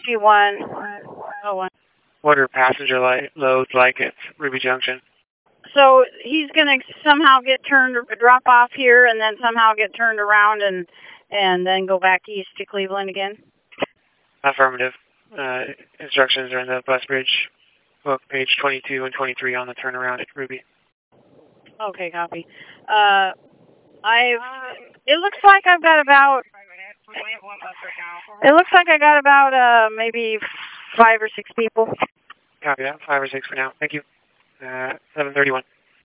6101. What are passenger loads like at Ruby Junction? So he's going to somehow drop off here and then somehow get turned around and then go back east to Cleveland again? Affirmative. Instructions are in the bus bridge book, page 22 and 23 on the turnaround at Ruby. Okay, copy. It looks like I got about maybe 5 or 6 people. Copy that. 5 or 6 for now. Thank you. 731.